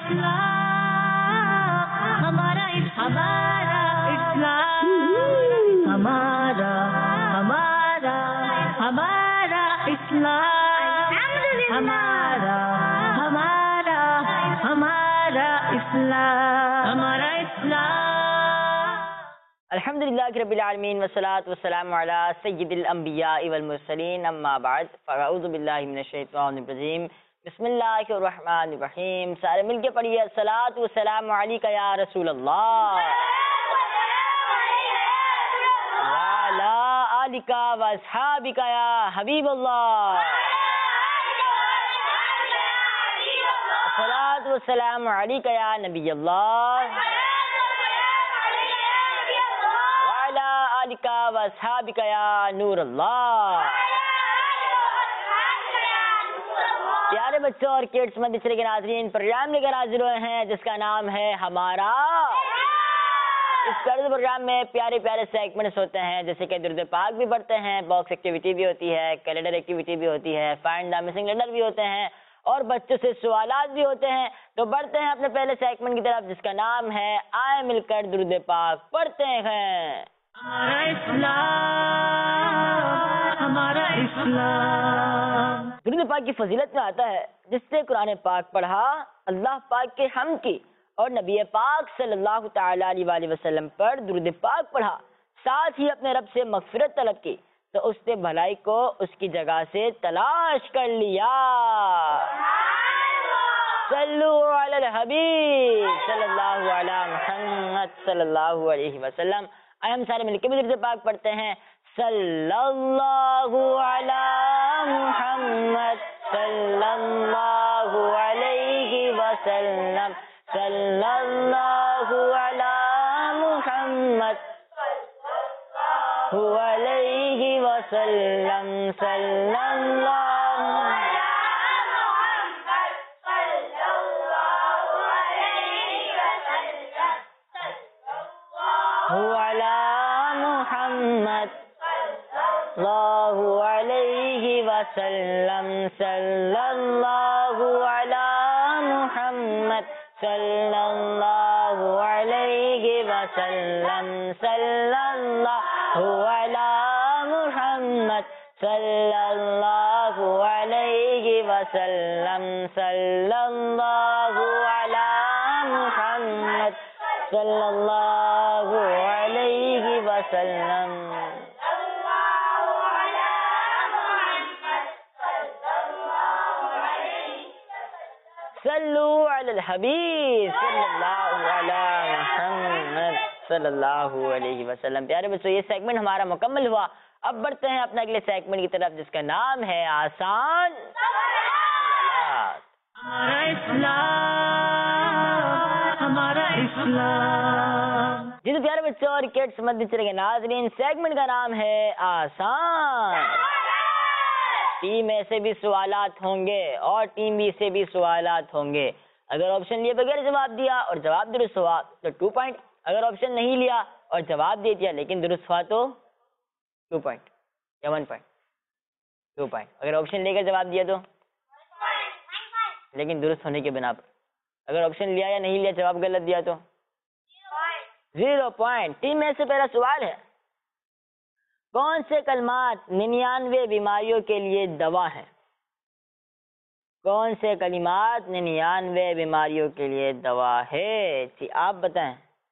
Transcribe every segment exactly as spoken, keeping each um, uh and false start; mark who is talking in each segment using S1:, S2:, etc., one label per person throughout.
S1: ہمارا ہمارا اسلام ہمارا ہمارا ہمارا اسلام ہمارا ہمارا ہمارا اسلام ہمارا اسلام.
S2: الحمدللہ رب العالمین والصلاة والسلام علی سید الانبیاء والمرسلین اما بعد فاعوذ باللہ من الشیطان الرجیم بسم اللہ الرحمن الرحیم. سارے مل کے پڑھیے الصلاۃ والسلام علیکہ یا رسول اللہ وعلی آلک واصحابک یا حبیب اللہ. الصلاۃ والسلام علیکہ یا نبی اللہ وعلی آلک واصحابک یا نور اللہ. پیارے بچوں اور کڈس مدرسے کے ناظرین، پروگرام لے کر حاضر ہوئے ہیں جس کا نام ہے ہمارا. اس طرز پروگرام میں پیارے پیارے سیگمنٹس ہوتے ہیں جیسے کہ درود پاک بھی پڑھتے ہیں، باکس ایکٹیویٹی بھی ہوتی ہے، کیلنڈر ایکٹیویٹی بھی ہوتی ہے، فائنڈ دا مسنگ لیٹر بھی ہوتے ہیں اور بچوں سے سوالات بھی ہوتے ہیں. تو بڑھتے ہیں اپنے پہلے سیگمنٹ کی طرف جس کا نام ہے آئے مل کر درود پاک پڑھتے ہیں.
S1: ہمارا اسلام ہمارا اسلام.
S2: درود پاک کی فضیلت میں آتا ہے جس سے قرآن پاک پڑھا، اللہ پاک کے حمد کی اور نبی پاک صلی اللہ تعالی علیہ وآلہ وسلم پر درود پاک پڑھا، ساتھ ہی اپنے رب سے مغفرت طلب کی تو اس نے بھلائی کو اس کی جگہ سے تلاش کر لیا. صلو علی الحبیب صلی اللہ علی محمد صلی اللہ علیہ وسلم. آئے ہم سارے مل کے بھی درود پاک پڑھتے ہیں. صلی اللہ علی محمد صلی اللہ علیہ وسلم صلی اللہ علی محمد علیہ وسلم صلی اللہ علی محمد اللہ علیہ وسلم صلی اللہ علی محمد صلی اللہ علیہ وسلم صلی اللہ علی محمد صلی اللہ علیہ وسلم صلی اللہ علی محمد صلی اللہ علیہ وسلم. صلو علی الحبیب صلی اللہ علی محمد صلی اللہ علیہ وسلم. پیارے بچوں، یہ سیگمنٹ ہمارا مکمل ہوا. اب بڑھتے ہیں اپنے اگلے سیگمنٹ کی طرف جس کا نام ہے آسان سوالات.
S1: ہمارا اسلام ہمارا اسلام.
S2: جی تو پیارے بچوں اور کڈس مدرسے کے ناظرین، سیگمنٹ کا نام ہے آسان. ٹیم میں سے بھی سوالات ہوں گے اور ٹیم بی سے بھی سوالات ہوں گے. اگر آپشن لیے بغیر جواب دیا اور جواب درست ہوا تو ٹو پوائنٹ. اگر آپشن نہیں لیا اور جواب دے دیا لیکن درست ہوا تو ٹو پوائنٹ یا ون پوائنٹ. Two point. اگر آپشن لے کر جواب دیا تو لیکن درست ہونے کے بنا پر. اگر آپشن لیا یا نہیں لیا جواب غلط دیا تو زیرو پوائنٹ. ٹیم میں سے پہلا سوال ہے، کون سے کلمات ننانوے بیماریوں کے لیے دوا ہے؟ کون سے کلمات ننانوے بیماریوں کے لیے دوا ہے؟ جی آپ بتائیں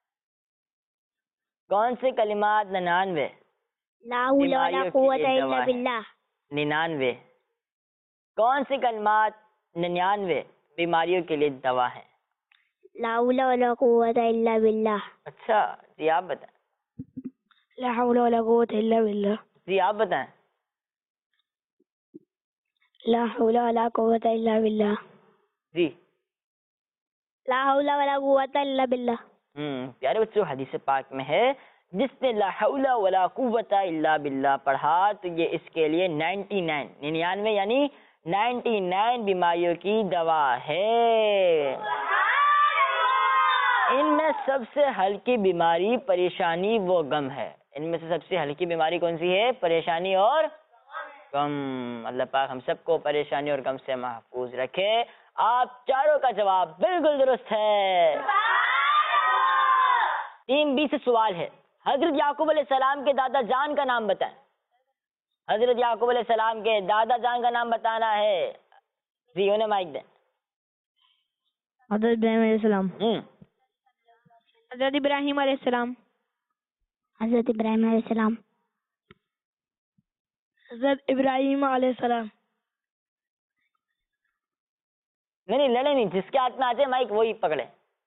S2: کون سے کلمات ننانوے
S3: لا حول ولا قوت الا باللہ.
S2: ننانوے کون سے کلمات ننانوے بیماریوں کے لیے دوا ہے؟
S3: لا حول ولا قوت الا باللہ.
S2: اچھا جی آپ بتائیں.
S3: لا حول ولا قوت الا باللہ.
S2: جی آپ بتائیں.
S3: لا حول ولا قوت الا باللہ.
S2: جی
S3: لا حول ولا قوت الا باللہ.
S2: ہم پیارے بچوں، حدیث پاک میں ہے جس نے لا حول ولا قوت الا باللہ پڑھا تو یہ اس کے لیے نائنٹی نائن ننانوے یعنی نائنٹی نائن بیماریوں کی دوا ہے. ان میں سب سے ہلکی بیماری پریشانی و غم ہے. ان میں سے سب سے ہلکی بیماری کون سی ہے؟ پریشانی اور غم. اللہ پاک ہم سب کو پریشانی اور غم سے محفوظ رکھے. آپ چاروں کا جواب بالکل درست ہے. ٹیم بی سے سوال ہے, حضرت یعقوب علیہ السلام کے دادا جان کا نام بتائیں. حضرت یعقوب علیہ السلام کے دادا جان کا نام بتانا ہے. جی انہیں مائک دیں.
S3: حضرت ابراہیم علیہ السلام.
S2: ہوں
S3: حضرت ابراہیم علیہ السلام. حضرت ابراہیم علیہ السلام. حضرت ابراہیم علیہ السلام.
S2: نہیں نہیں لڑے نہیں, جس کے ہاتھ میں آ جائے مائک وہی پکڑے.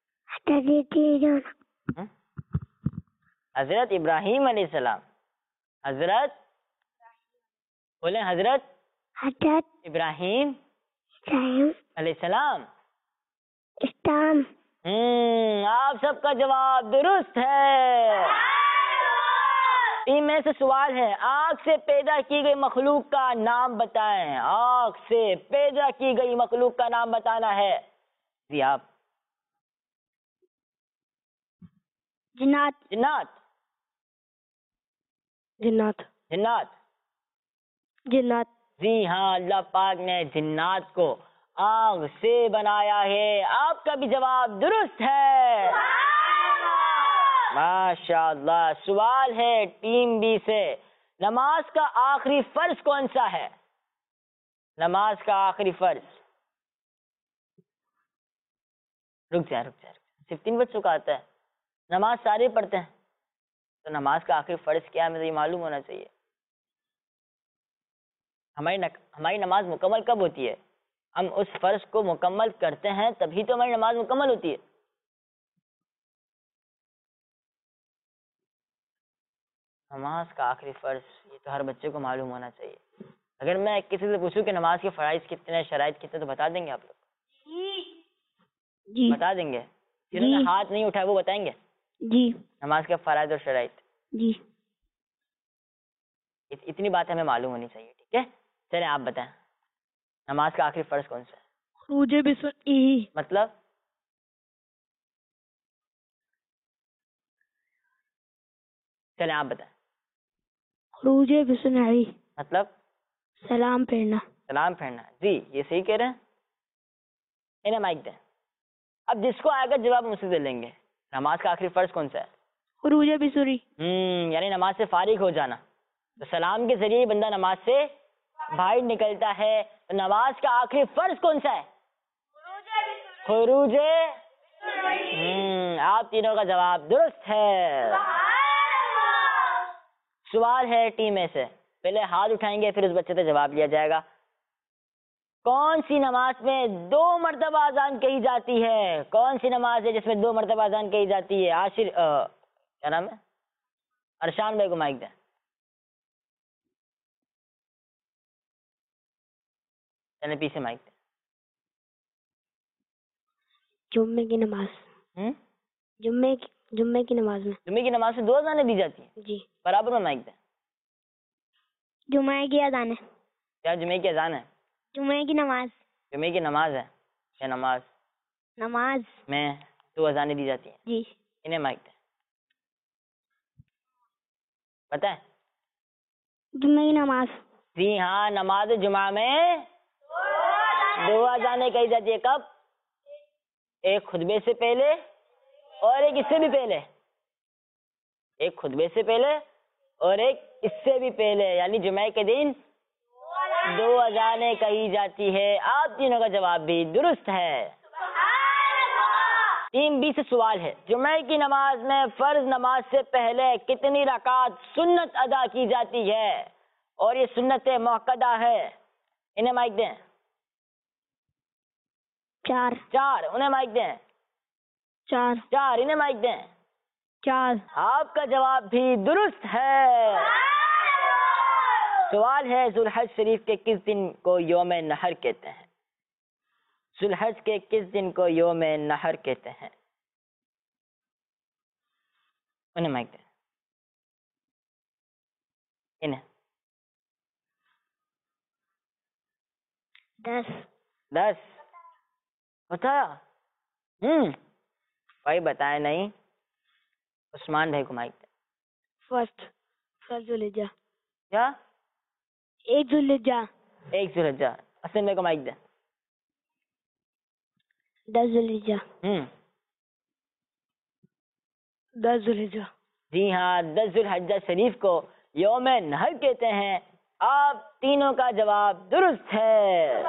S2: حضرت ابراہیم علیہ السلام. حضرت بولیں حضرت
S3: حضرت
S2: ابراہیم
S3: ابراہیم
S2: علیہ السلام.
S3: اسلام.
S2: ہوں آپ سب کا جواب درست ہے. ٹیم میں سے سوال ہے, آگ سے پیدا کی گئی مخلوق کا نام بتائیں. آگ سے پیدا کی گئی مخلوق کا نام بتانا ہے. جی آپ.
S3: جنات.
S2: جنات.
S3: جنات.
S2: جنات.
S3: جنات.
S2: جی ہاں, اللہ پاک نے جنات کو آگ سے بنایا ہے. آپ کا بھی جواب درست ہے. ماشاء اللہ. سوال ہے ٹیم بی سے, نماز کا آخری فرض کون سا ہے؟ نماز کا آخری فرض. رک جائے رک جائے صرف تین بج چکا آتا ہے. نماز سارے پڑھتے ہیں, تو نماز کا آخری فرض کیا ہے مجھے یہ معلوم ہونا چاہیے. ہماری نک... ہماری نماز مکمل کب ہوتی ہے؟ ہم اس فرض کو مکمل کرتے ہیں تبھی تو ہماری نماز مکمل ہوتی ہے. نماز کا آخری فرض یہ تو ہر بچے کو معلوم ہونا چاہیے. اگر میں کسی سے پوچھوں کہ نماز کے فرائض کتنے, شرائط کتنے, تو بتا دیں گے آپ لوگ؟
S3: جی.
S2: بتا دیں گے. جنہوں نے ہاتھ نہیں اٹھایا وہ بتائیں گے
S3: جی.
S2: نماز کے فرائض اور شرائط.
S3: جی.
S2: اتنی بات ہمیں معلوم ہونی چاہیے. ٹھیک ہے, چلیں آپ بتائیں نماز کا آخری فرض کون سا ہے؟
S3: خروج بسنئی.
S2: مطلب چلیں آپ بتائیں.
S3: خروج بسنئی
S2: مطلب
S3: سلام پھیرنا.
S2: سلام پھیرنا. جی یہ صحیح کہہ رہے ہیں. انہیں مائک دیں. اب جس کو آئے گا جواب مجھ سے دے لیں گے. نماز کا آخری فرض کون سا ہے؟
S3: خروج بسری.
S2: ہوں یعنی نماز سے فارغ ہو جانا. تو سلام کے ذریعے بندہ نماز سے باہر نکلتا ہے. تو نماز کا آخری فرض کون سا ہے؟ خروج. ہوں آپ تینوں کا جواب درست ہے. سوال ہے ٹیم میں سے, پہلے ہاتھ اٹھائیں گے پھر اس بچے سے جواب لیا جائے گا. کون سی نماز میں دو مرتبہ اذان کہی جاتی ہے؟ کون سی نماز ہے جس میں دو مرتبہ اذان کہی جاتی ہے؟ عاشر کیا نام ہے, ارشان بھائی کو مائک دیں. چلے پیچھے مائک دیں.
S3: جمعے کی نماز.
S2: ہوں
S3: جمعے کی جمعے کی نماز میں.
S2: جمعے کی نماز میں دو اذانیں دی جاتی ہیں.
S3: جی.
S2: برابر میں مائک دیں.
S3: جمعے کی اذان ہے.
S2: کیا جمعے کی اذان ہے؟
S3: جمعے کی نماز.
S2: جمعے کی نماز ہے یا نماز
S3: نماز
S2: میں دو اذانیں دی جاتی ہیں.
S3: جی.
S2: انہیں مائک دیں. پتہ ہے؟
S3: جمعے کی نماز.
S2: جی ہاں, نماز جمعہ میں دو اذانیں کہی جاتی ہے. کب؟ ایک خطبے سے پہلے اور ایک اس سے بھی پہلے. ایک خطبے سے پہلے اور ایک اس سے بھی پہلے, یعنی جمعے کے دن دو اذانیں کہی جاتی ہے. آپ تینوں کا جواب بھی درست ہے. ٹیم بی سے سوال ہے, جمعے کی نماز میں فرض نماز سے پہلے کتنی رکعت سنت ادا کی جاتی ہے؟ اور یہ سنت موقدہ ہے. انہیں مائک دیں.
S3: چار.
S2: چار. انہیں مائک دیں.
S3: چار.
S2: چار. انہیں مائک دیں.
S3: چار.
S2: آپ کا جواب بھی درست ہے. سوال ہے, ذوالحج شریف کے کس دن کو یوم نحر کہتے ہیں؟ ذوالحج کے کس دن کو یوم نحر کہتے ہیں؟ انہیں مائک دیں. انہیں
S3: دس.
S2: دس. بتایا. ہوں بھائی بتائے نہیں. عثمان بھائی کو مائک دیں.
S3: فرسٹ. فرسٹ ذوالحجہ.
S2: کیا؟
S3: ایک ذوالحجہ.
S2: ایک ذوالحجہ. حسن بھائی کو مائک دیں.
S3: دس ذوالحجہ.
S2: ہوں
S3: دس ذوالحجہ.
S2: جی ہاں، دس ذوالحجہ شریف کو یوم نحر کہتے ہیں. آپ تینوں کا جواب درست ہے.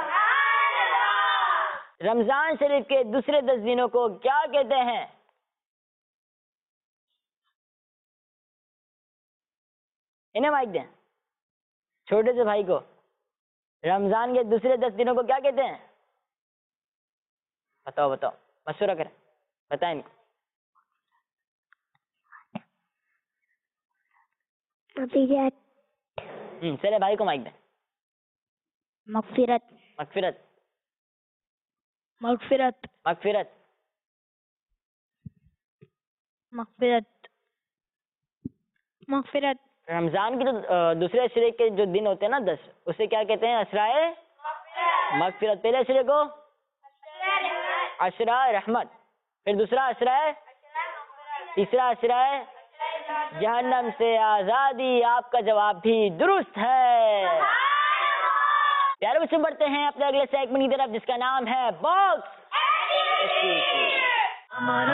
S2: رمضان شریف کے دوسرے دس دنوں کو کیا کہتے ہیں؟ انہیں مائک دیں چھوٹے سے بھائی کو. رمضان کے دوسرے دس دنوں کو کیا کہتے ہیں؟ بتاؤ بتاؤ، مشورہ کریں، بتائیں ان کو. ہوں چلے بھائی کو مائک دیں.
S3: مغفرت.
S2: مغفرت.
S3: مغفرت.
S2: مغفرت.
S3: مغفرت. مغفرت.
S2: رمضان کے جو دوسرے اشرے کے جو دن ہوتے ہیں نا دس، اسے کیا کہتے ہیں؟ اشرائے مغفرت. پہلے اشرے کو اشرائے رحمت، پھر دوسرا اشرائے، تیسرا اشرائے جہنم سے آزادی. آپ کا جواب بھی درست ہے. پیارے بچے بڑھتے ہیں اپنے اگلے سیگمنٹ کی طرف جس کا نام ہے باکس.
S1: ہمارا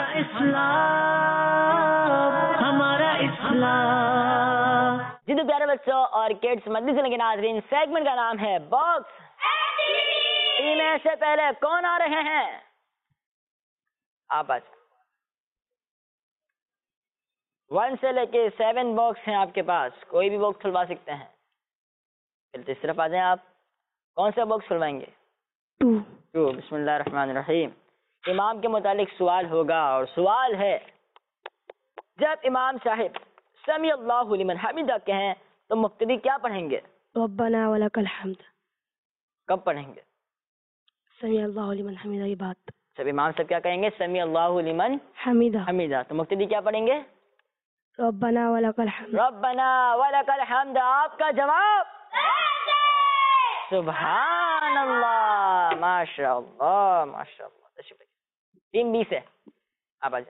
S1: اسلام، ہمارا اسلام.
S2: جی تو پیارے بچوں اور کڈس مدرسے کے ناظرین، سیگمنٹ کا نام ہے باکس. ٹیم اے سے پہلے کون آ رہے ہیں؟ آپ آج ون سے لے کے سیون باکس ہیں آپ کے پاس، کوئی بھی باکس کھلوا سکتے ہیں. پھر اس طرف آ جائیں. آپ کون سا باکس کھلوائیں گے؟
S3: ٹو.
S2: ٹو. بسم اللہ الرحمن الرحیم. امام کے متعلق سوال ہوگا اور سوال ہے، جب امام صاحب سمیع اللہ لمن حمیدہ کہیں تو مقتدی کیا پڑھیں گے؟
S3: ربنا ولک الحمد.
S2: کب پڑھیں گے؟
S3: سمیع اللہ لمن حمیدہ کی بات.
S2: جب امام صاحب کیا کہیں گے؟ سمیع اللہ لمن
S3: حمیدہ.
S2: حمیدہ. تو مقتدی کیا پڑھیں گے؟
S3: ربنا ولک الحمد.
S2: ربنا ولک الحمد. آپ کا جواب سبحان اللہ، ماشاء اللہ ماشاء اللہ. تین بیس ہے. آپ آ جائیں.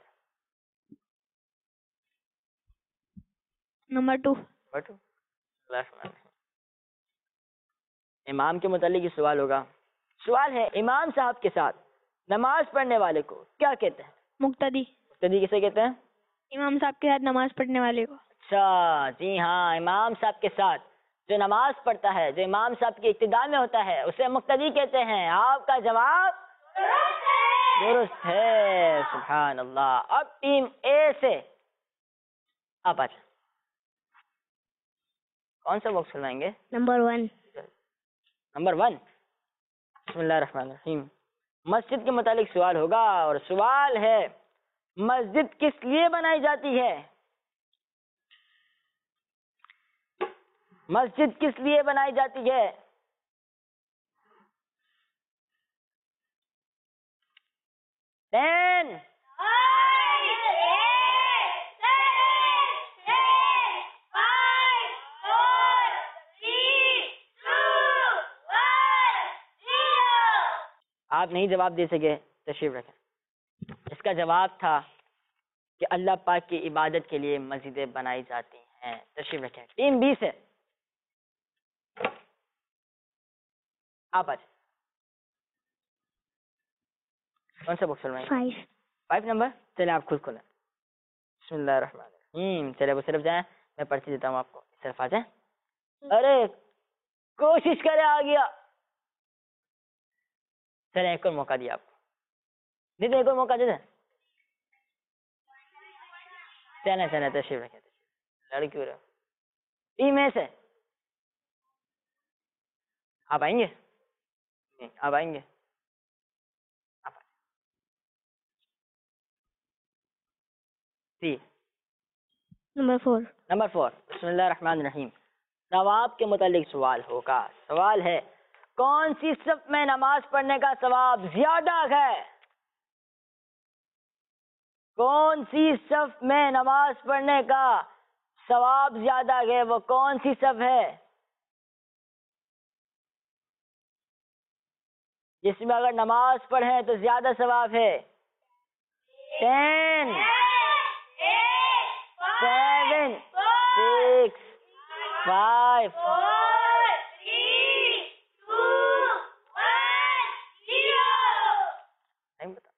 S3: Number two.
S2: بیٹھو. امام کے متعلق یہ سوال ہوگا. سوال ہے، امام صاحب کے ساتھ نماز پڑھنے والے کو کیا کہتے ہیں؟
S3: مقتدی.
S2: مقتدی کسے کہتے ہیں؟
S3: امام صاحب کے ساتھ نماز پڑھنے والے کو.
S2: اچھا جی ہاں، امام صاحب کے ساتھ جو نماز پڑھتا ہے، جو امام صاحب کی ابتدا میں ہوتا ہے، اسے مقتدی کہتے ہیں. آپ کا جواب درست ہے. سبحان اللہ. اب ٹیم اے سے آپ آج کون سا باکس کھلوائیں گے؟
S3: Number one.
S2: Number one. بسم اللہ الرحمن الرحیم. مسجد کے متعلق سوال ہوگا اور سوال ہے، مسجد کس لیے بنائی جاتی ہے؟ مسجد کس لیے بنائی جاتی ہے؟ ٹین. آپ نہیں جواب دے سکے، تشریف رکھیں. اس کا جواب تھا کہ اللہ پاک کی عبادت کے لیے مسجدیں بنائی جاتی ہیں. تشریف رکھیں. ٹیم بی سے آپ آج کون سا باکس کھلوائیں گے؟
S3: فائیو.
S2: Five number. چلے آپ خود کھولیں. بسم اللہ الرحمن الرحیم. چلے وہ صرف جائیں، میں پرچی دیتا ہوں آپ کو. صرف آ جائیں. ارے کوشش کرے، آ گیا. چلے ایک اور موقع دیا آپ کو. دے دیں ایک اور موقع دے دیں. چلے چلے تشریف رکھیں. لڑکی رہے ٹیم اے سے آپ آئیں گے؟ آپ آئیں گے؟ جی.
S3: Number four.
S2: Number four. بسم اللہ الرحمن الرحیم. ثواب کے متعلق سوال ہوگا. سوال ہے، کون سی صف میں نماز پڑھنے کا ثواب زیادہ ہے؟ کون سی صف میں نماز پڑھنے کا ثواب زیادہ ہے؟ وہ کون سی صف ہے جس میں اگر نماز پڑھیں تو زیادہ ثواب ہے؟ ٹین، سیون، سکس، فائیو، نہیں بتا.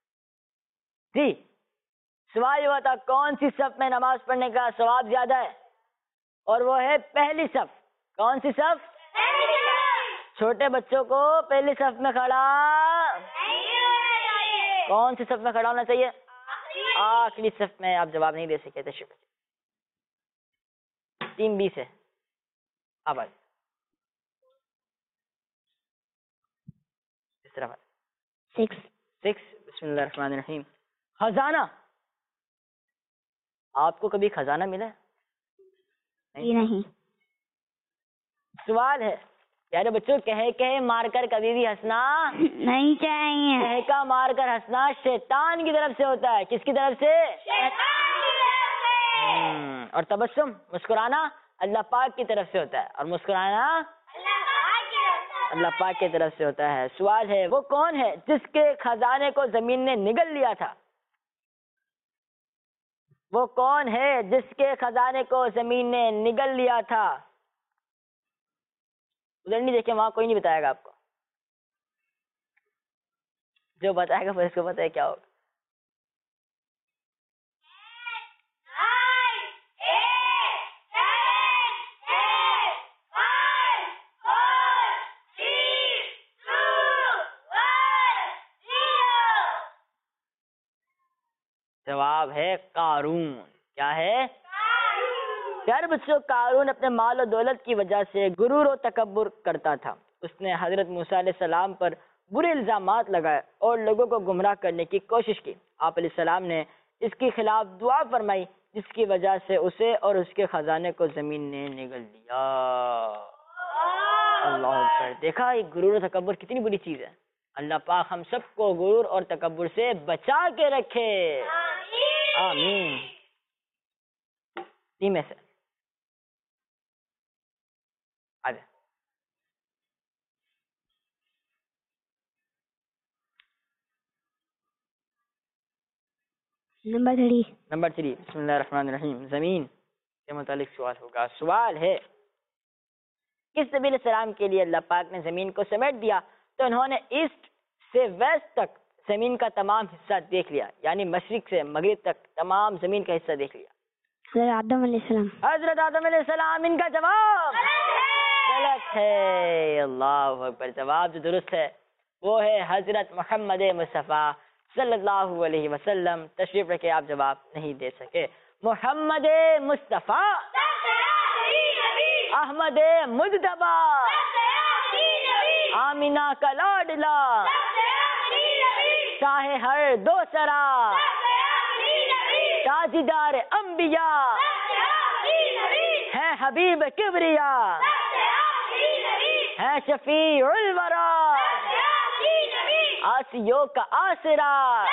S2: جی سوال یہ ہوا تھا کون سی صف میں نماز پڑھنے کا ثواب زیادہ ہے، اور وہ ہے پہلی صف. کون سی صف؟ چھوٹے بچوں کو پہلی صف میں کھڑا کون سی صف میں کھڑا ہونا چاہیے؟ آخری صف میں. آپ جواب نہیں دے سکے تھے. شکریہ. ٹیم بی سے اب آئے اس طرف
S3: سکس.
S2: سکس. بسم اللہ الرحمن الرحیم. خزانہ. آپ کو کبھی خزانہ ملا ہے؟
S3: جی نہیں.
S2: سوال ہے پیارے بچوں، کہے کہے مار کر کبھی بھی ہنسنا
S3: نہیں چاہیے.
S2: کہے مار کر ہنسنا شیطان کی طرف سے ہوتا ہے. کس کی طرف سے؟ ہم، اور تبسم مسکرانا اللہ پاک کی طرف سے ہوتا ہے، اور مسکرانا اللہ پاک کی طرف سے ہوتا ہے. سوال ہے وہ کون ہے جس کے خزانے کو زمین نے نگل لیا تھا؟ وہ کون ہے جس کے خزانے کو زمین نے نگل لیا تھا؟ ادھر نہیں دیکھیں، وہاں کوئی نہیں بتائے گا آپ کو. جو بتائے گا پھر اس کو پتہ ہے کیا ہوگا. جواب ہے قارون. کیا ہے؟ پیارے بچوں، قارون اپنے مال و دولت کی وجہ سے غرور و تکبر کرتا تھا. اس نے حضرت موسیٰ علیہ السلام پر برے الزامات لگائے اور لوگوں کو گمراہ کرنے کی کوشش کی. آپ علیہ السلام نے اس کے خلاف دعا فرمائی جس کی وجہ سے اسے اور اس کے خزانے کو زمین نے نگل لیا. اللہ اکبر. دیکھا یہ غرور و تکبر کتنی بری چیز ہے. اللہ پاک ہم سب کو غرور اور تکبر سے بچا کے رکھے. آمین. ٹیم میں سے آجا.
S3: Number three.
S2: Number three. بسم اللہ الرحمن الرحیم. زمین کے متعلق سوال ہوگا. سوال ہے کس نبی علیہ السلام کے لیے اللہ پاک نے زمین کو سمیٹ دیا تو انہوں نے ایسٹ سے ویسٹ تک زمین کا تمام حصہ دیکھ لیا، یعنی مشرق سے مغرب تک تمام زمین کا حصہ دیکھ لیا؟
S3: حضرت آدم علیہ السلام.
S2: حضرت آدم علیہ السلام. ان کا جواب غلط ہے. اللہ اکبر. جواب جو درست ہے وہ ہے حضرت محمد مصطفیٰ صلی اللہ علیہ وسلم. تشریف رکھے، آپ جواب نہیں دے سکے. محمد مصطفیٰ احمد مجتبی آمینہ کا لاڈلا شاہ ہر دو سرا تاجدار انبیاء ہے حبیب کبریا ہے شفیع الورا آسیوں کا آسرا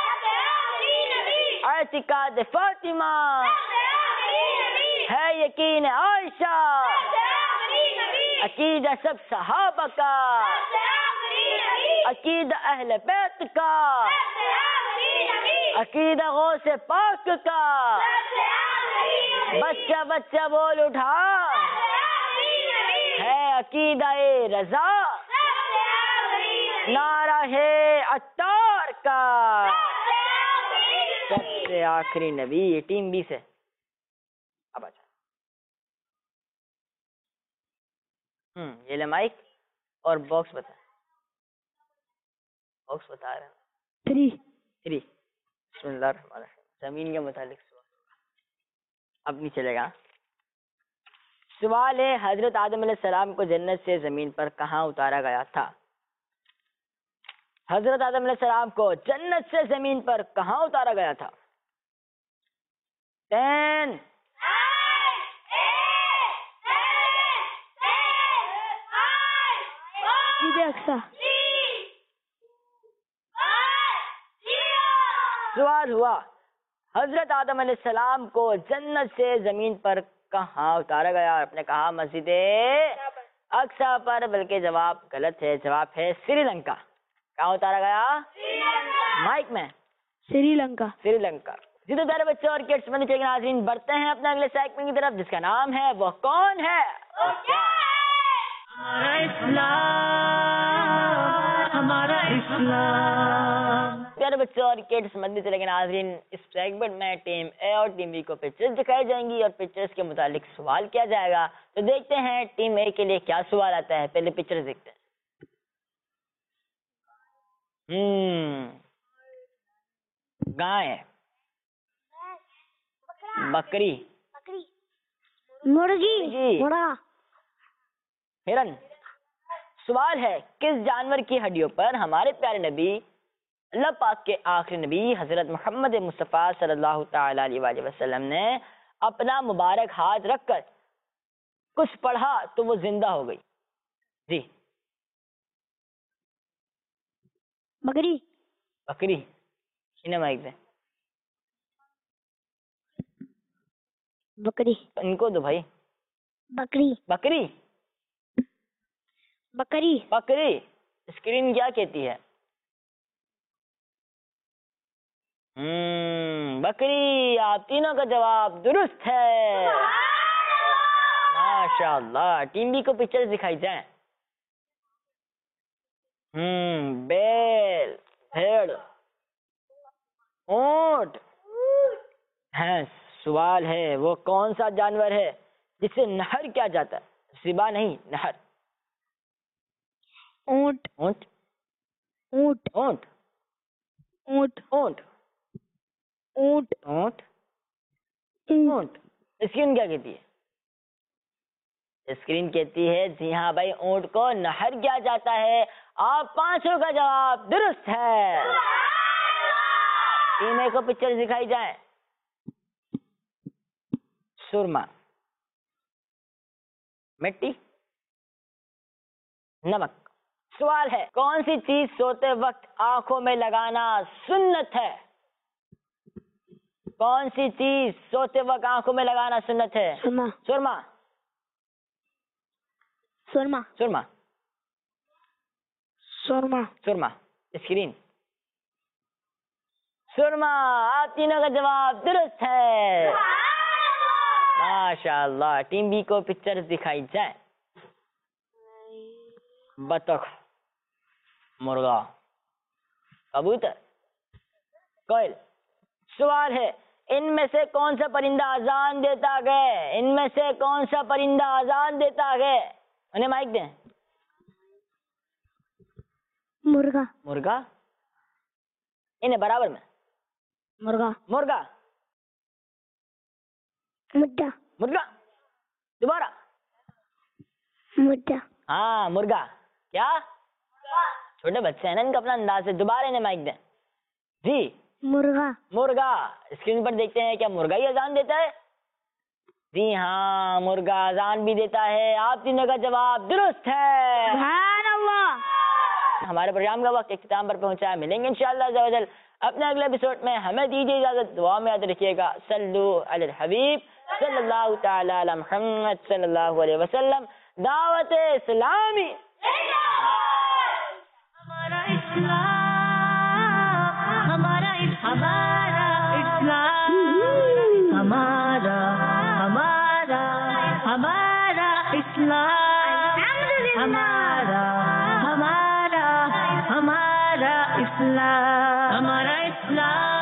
S2: اعتقاد فاطمہ ہے یقین عائشہ عقیدہ سب صحابہ کا عقیدہ اہل بیت کا عقیدہ غوث پاک کا. بچہ بچہ بول اٹھا ہے عقیدہ رضا نعرہ ہے عطار کا. سب سے آخری نبی. ٹیم بی سے اب آجا. ہم یہ لے مائک اور باکس بتا. باکس بتا رہے ہیں.
S3: تھری.
S2: تھری. بسم اللہ الرحمن الرحیم. زمین کے متعلق سوال اب نہیں چلے گا. سوال ہے حضرت آدم علیہ السلام کو جنت سے زمین پر کہاں اتارا گیا تھا؟ حضرت آدم علیہ السلام کو جنت سے زمین پر کہاں اتارا گیا تھا؟ ٹین. سوال ہوا حضرت آدم علیہ السلام کو جنت سے زمین پر کہاں اتارا گیا؟ آپ نے کہا مسجد اقصی پر، بلکہ جواب غلط ہے. جواب ہے سری لنکا. کہاں اتارا گیا؟ مائک میں.
S3: سری لنکا.
S2: سری لنکا. جی تو پیارے بچوں اور کڈس بننے چاہیے ناظرین، بڑھتے ہیں اپنے اگلے سیگمنٹ کی طرف جس کا نام ہے وہ کون ہے.
S1: ہمارا اسلام ہمارا اسلام.
S2: پیارے بچوں اور کڈس مدنی چلے گئے ناظرین، اس سیگمنٹ میں ٹیم اے اور ٹیم بی کو پکچرز دکھائی جائیں گی اور پکچرز کے متعلق سوال کیا جائے گا. تو دیکھتے ہیں ٹیم اے کے لیے کیا سوال آتا ہے. پہلے پکچرز دیکھتے ہیں. ہم گائے، بکری،
S3: مرغی، گھوڑا،
S2: ہرن. سوال ہے کس جانور کی ہڈیوں پر ہمارے پیارے نبی اللہ پاک کے آخری نبی حضرت محمد مصطفیٰ صلی اللہ تعالی علیہ وآلہ وسلم نے اپنا مبارک ہاتھ رکھ کر کچھ پڑھا تو وہ زندہ ہو گئی؟ جی.
S3: بکری،
S2: بکری. انہیں مائک دیں.
S3: بکری،
S2: ان کو دو بھائی.
S3: بکری،
S2: بکری،
S3: بکری،
S2: بکری. اسکرین کیا کہتی ہے؟ ہم بکری. آپ تینوں کا جواب درست ہے. ماشاء اللہ. ٹیم بی کو پکچر دکھائی جائیں. ہم بیل، بھیڑ، اونٹ، بھینس. سوال ہے وہ کون سا جانور ہے جسے نہر کیا جاتا ہے؟ سبا نہیں، نہر.
S3: اونٹ،
S2: اونٹ،
S3: اونٹ،
S2: اونٹ،
S3: اونٹ،
S2: اونٹ،
S3: اونٹ،
S2: اونٹ،
S3: اونٹ.
S2: اونٹ. اسکرین کیا کہتی ہے؟ اسکرین کہتی ہے جی ہاں بھائی، اونٹ کو نہر کیا جاتا ہے. آپ پانچوں کا جواب درست ہے. ٹیم اے کو پکچر دکھائی جائیں. سرما، مٹی، نمک. سوال ہے کون سی چیز سوتے وقت آنکھوں میں لگانا سنت ہے؟ کون سی چیز سوتے وقت آنکھوں میں لگانا سنت ہے؟
S3: سرما،
S2: سرما،
S3: سرما،
S2: سرما،
S3: سرما.
S2: سرما. اسکرین. سرما. آپ تینوں کا جواب درست ہے. ماشاء اللہ. ٹیم بی کو پکچر دکھائی جائیں. بطخ، مرغا، کبوتر، کوئل. سوال ہے ان میں سے کون سا پرندہ اذان دیتا گئے؟ ان میں سے کون سا پرندہ اذان دیتا گئے؟ انہیں مائک دیں.
S3: مرغا،
S2: مرغا. انہیں برابر میں.
S3: مرغا،
S2: مرغا،
S3: مڈا،
S2: مرغا. دوبارہ.
S3: مڈا.
S2: ہاں مرغا. کیا چھوٹے بچے ہیں نا، ان کا اپنا انداز ہے. دوبارہ انہیں مائک دیں. جی.
S3: مرغا.
S2: مرغا. اسکرین پر دیکھتے ہیں کیا مرغا ہی اذان دیتا ہے؟ جی ہاں، مرغا اذان بھی دیتا ہے. آپ تینوں کا جواب درست ہے.
S3: سبحان اللہ.
S2: ہمارے پروگرام کا وقت اختتام پر پہنچا ہے. ملیں گے انشاءاللہ عز و جل اپنے اگلے ایپیسوڈ میں. ہمیں دیجیے اجازت. دعا میں یاد رکھیے گا. صلو علی الحبیب صلی اللہ تعالی علی محمد صلی اللہ علیہ وسلم. دعوت اسلامی
S1: ہمارا اسلام، ہمارا ہمارا اسلام، ہمارا ہمارا ہمارا اسلام، ہمارا ہمارا ہمارا اسلام، ہمارا اسلام.